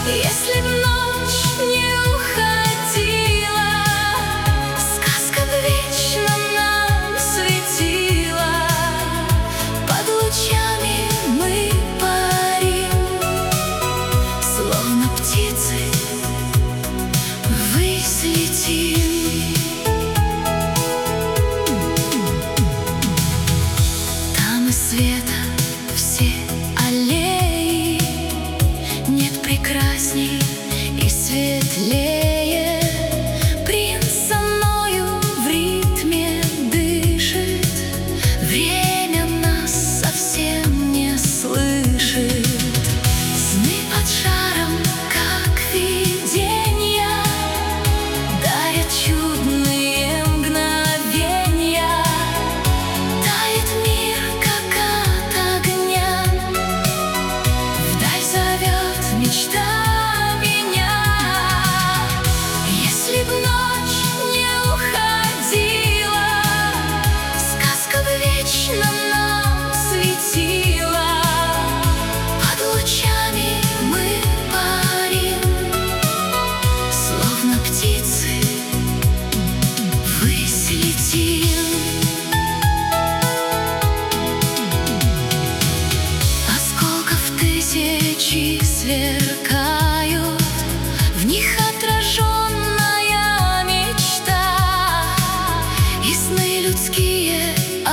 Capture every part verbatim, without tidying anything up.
Если б ночь не уходила, сказка б вечно нам светила. Под лучами мы парим, словно птицы ввысь летим. Там и света все аллеи, нет прекрасней и светлее. Принц со мною в ритме дышит, время нас совсем не слышит. Сны под шаром, как виденья, дарят чудные мгновенья. Тает мир, как от огня, вдаль зовет мечта. Если б ночь не уходила, сказка б вечно нам светила. Под лучами мы парим, словно птицы ввысь летим. Осколков тысячи сверкают, в них отраженная мечта, и сны людские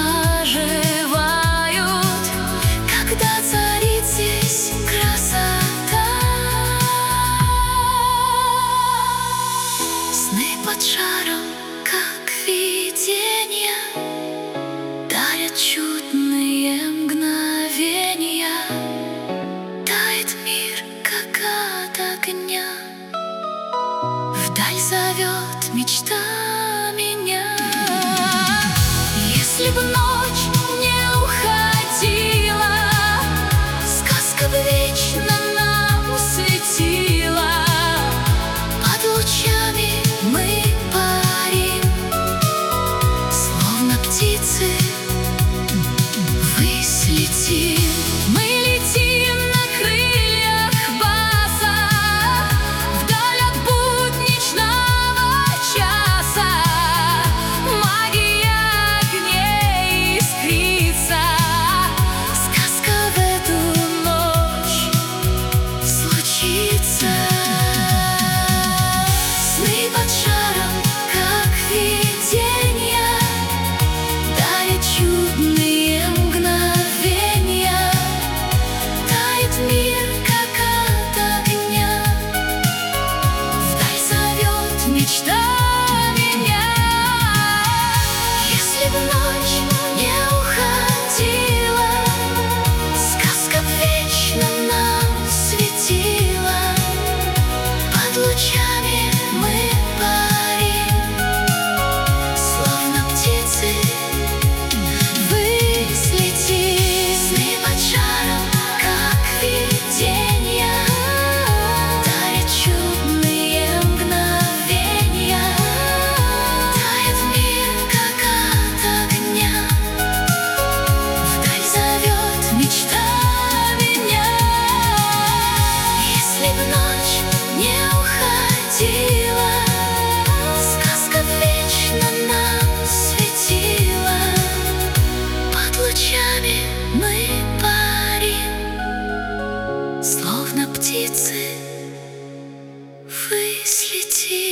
оживают, когда царит здесь красота. Сны под шаром, как виденья, дарят чудные мгновенья. Тает мир, как от огня, вдаль зовет мечта меня. Если б ночь не уходила, сказка б вечно нам светила. Под лучами мы парим, словно птицы ввысь летим. Мы летим на крыльях баса, вдаль от будничного часа. Магия огней искрится, сказка в эту ночь случится. Сны под шаром, как виденья, дарят чудные мгновенья. Тает мир, как от огня, вдаль зовет мечта меня. Если б ночь не уходила, сказка б вечно нам светила. Под лучами мы парим, словно птицы ввысь летим. Сны под шаром, как виденья, дарят чудные мгновенья. Тает мир, как от огня, вдаль зовет мечта меня. Если б ночь не уходила, сказка б вечно нам светила. Под лучами мы парим, словно птицы ввысь летим.